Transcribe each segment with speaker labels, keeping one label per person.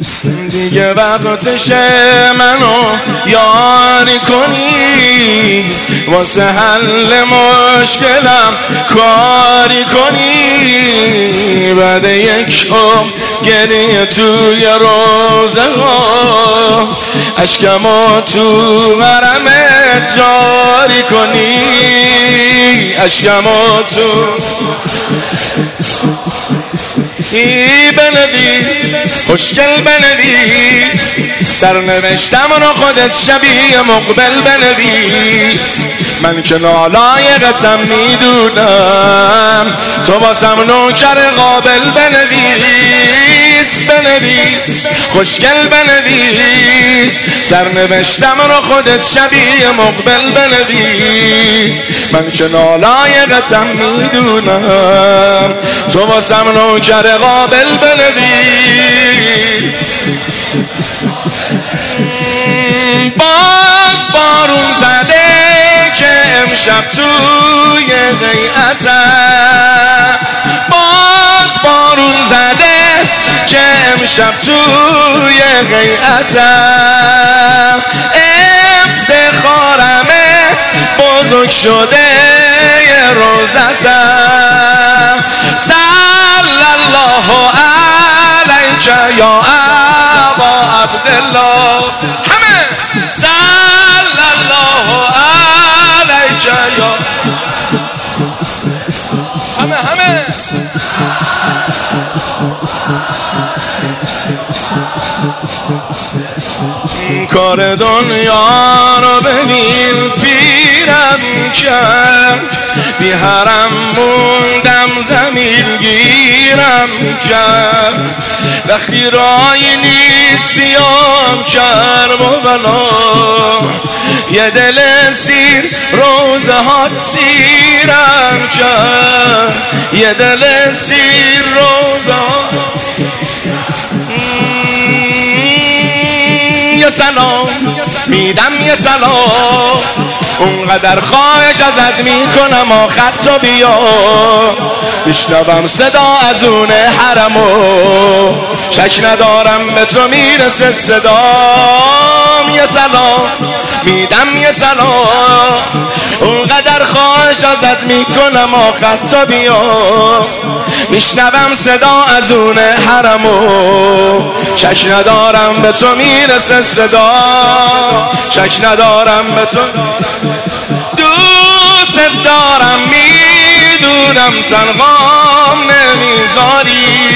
Speaker 1: دیگه وقتشه منو یاری کنی، واسه حل مشکلم کاری کنی. بعد یک عمر گریه توی روزه ها، اشکمو تو حرمت جاری کنی، اشکمو تو بنویس، خوشگل بنویس، سرنوشتم رو خودت شبیه مقبل بنویس. من که نالایقتم میدونم، تو واسم نوکر قابل بنویس، بنویس، خوشگل بنویس، سرنوشتم رو خودت شبیه مقبل بنویس. من که نالایقتم میدونم، تو واسم نوکر قابل بنویس. باز بارون زده که امشب توی غیعتم، باز بارون زده که امشب توی غیعتم. افتخارمه بزرگ شده یه روزتم. صلی الله علیک یا ابا عبدالله، همه صلی الله علیک یا همه کار دنیا رو ببین پیرم کرد، بی حرم موندم زمین گیرم کرد. وقتی رایی نیست بیام کرب و بلا، یه دل سیر روزه هات سیرم کرد، یه دل سیر روزه یه سلام میدم، یه سلام، اونقدر خواهش ازت میکنم آخر تو بیا. میشنوم صدا از اون حرمو، شک ندارم به تو میرسه صدام. یه سلام میدم، یه سلام، اونقدر خواهش ازت میکنم آخر تو بیا. میشنوم صدا از اون حرمو، شک ندارم به تو میرسه صدا، شک ندارم به تو. دوست دارم میدونم تنهام نمیذاری،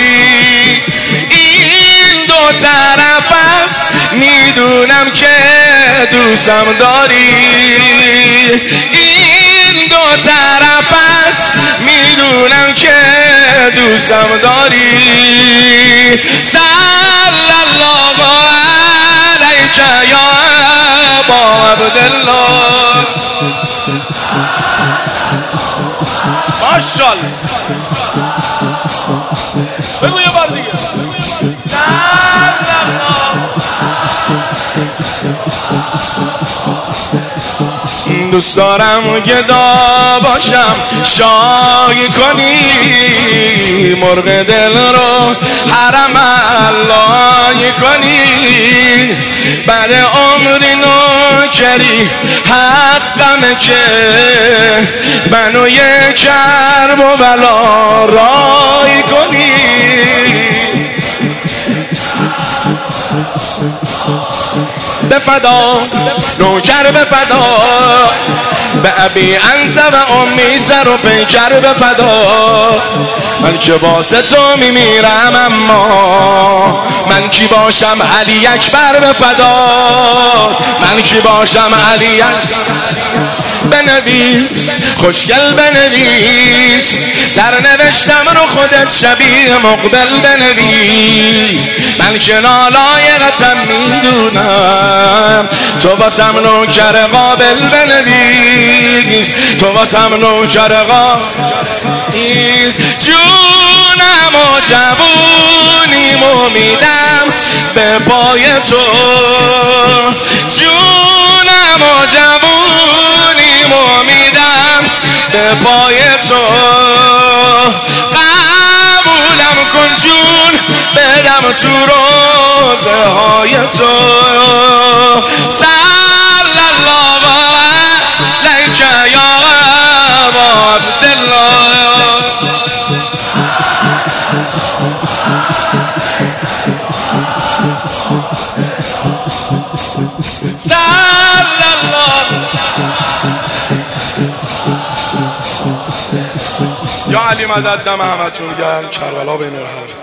Speaker 1: این دو طرف است میدونم که دوستم داری، این دو طرف است میدونم که دوستم داری. صلی الله علیک یا ابا عبدالله، ماشاءالله. بگو یه بار دیگه. دوست دارم گدا باشم شای کنی، مرغ دل رو حرم علای کنی. بعد عمری نوکری حقمه که منو یه کرب و بلا رای کنی. بفدا نوکر بفدا، به ابی انت و امی سر و پیکر بفدا. من که واسه تو میمیرم، اما من کی باشم علی اکبر بفدا، من کی باشم علی اکبر. بنویس خوشگل بنویس، سرنوشتم رو خودت شبیه مقبل بنویس. من که نالایقتم میدونم، تو واسم نوکر قابل بنویس، تو واسم نوکر قابل. جونم و جوونیمو میدم به پای تو، جونم و جوونیمو میدم به پای تو. قبولم کن جون بدم تو روز یا علی مدد دم همتون گرم. کربلا بین الحرب.